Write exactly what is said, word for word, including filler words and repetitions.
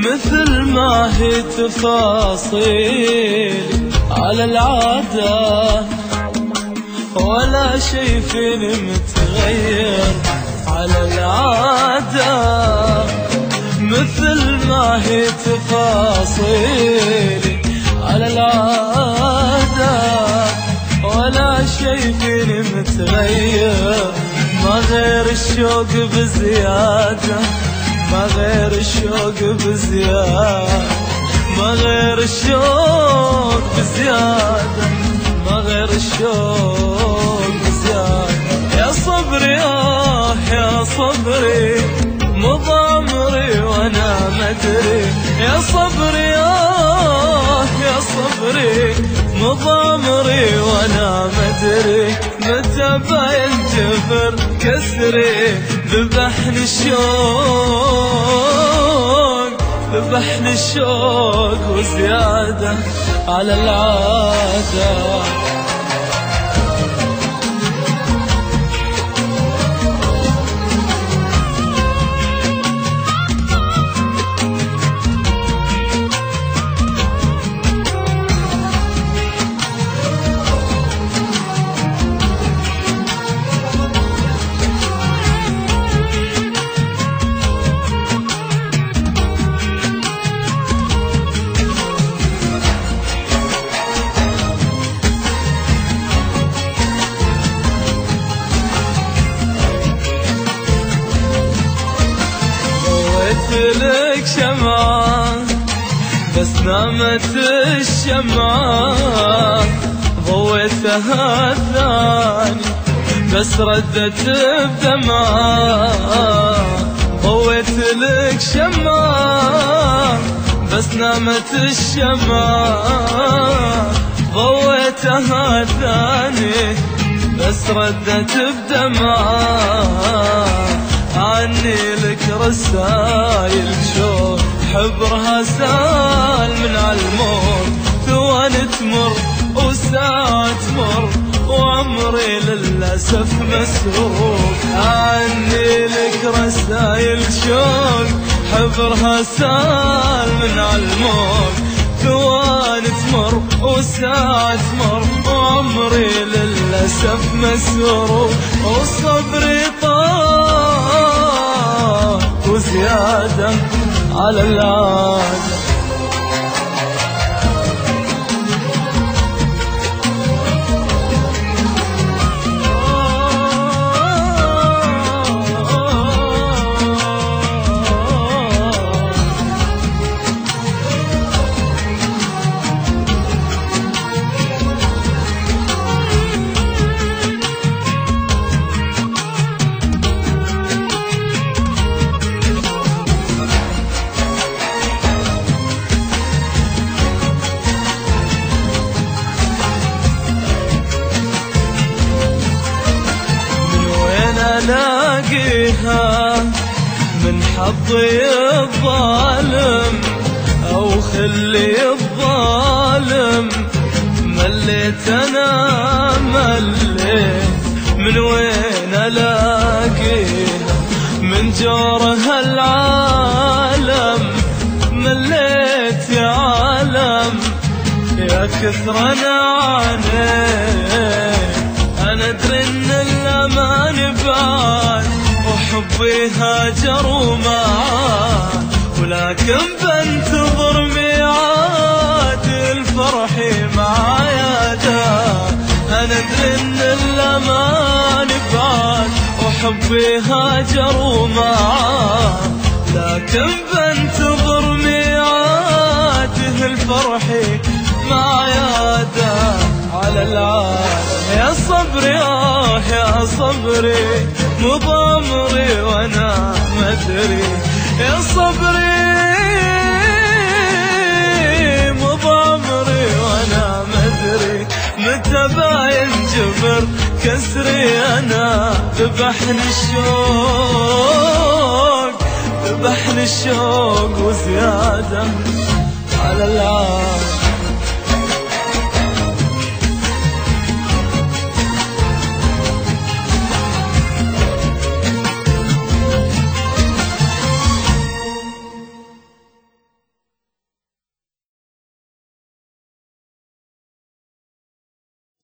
مثل ما هي تفاصيل على العادة، ولا شي فيني متغير على العادة. مثل ما هي تفاصيل على العادة، ولا شي فيني متغير. ما غير الشوق بزيادة، ما غير الشوق بزيادة، ما غير الشوق بزيادة، ما غير الشوق بزيادة. يا صبري آه يا صبري، مضامري وانا مدري. يا صبري آه يا صبري، مضامري وانا مدري. متى بينجبر كسري، ذبحني الشوق، ذبحني الشوق وزيادة على العادة. لك شمعة بس نامت الشمعة، ضويتها الثاني بس ردت بدمعة. ضويت لك شمعة بس نامت الشمعة، ضويتها الثاني بس ردت بدمعة. عني لك رسايل شوق حبرها سال من عالموت، ثواني تمر وساعة تمر وعمري للأسف مسروق. عني لك رسايل شوق حبرها سال من عالموت، ثواني تمر وساعة تمر وعمري للأسف مسروق. وصبري طال وزيادة على العادة. ألاقيها من حظي الظالم أو خلي الظالم، مليت أنا مليت. من وين ألاقيها من جورها العالم، مليت يا عالم. يا كثر أنا عانيت، أنا أدري إن الأمان بعد وحبي هاجر ومعاد، ولكن بنتظر ميعاد الفرح معايا دار. أنا أدري إن الأمان بعد وحبي هاجر ومعاد، لكن بنتظر ميعاد الفرح معايا دار على العالم. يا صبري آه يا صبري، مضامري وانا مدري. يا صبري مضامري وانا مدري. متى بينجبر كسري انا، ذبحني الشوق، ذبحني الشوق وزيادة على العالم.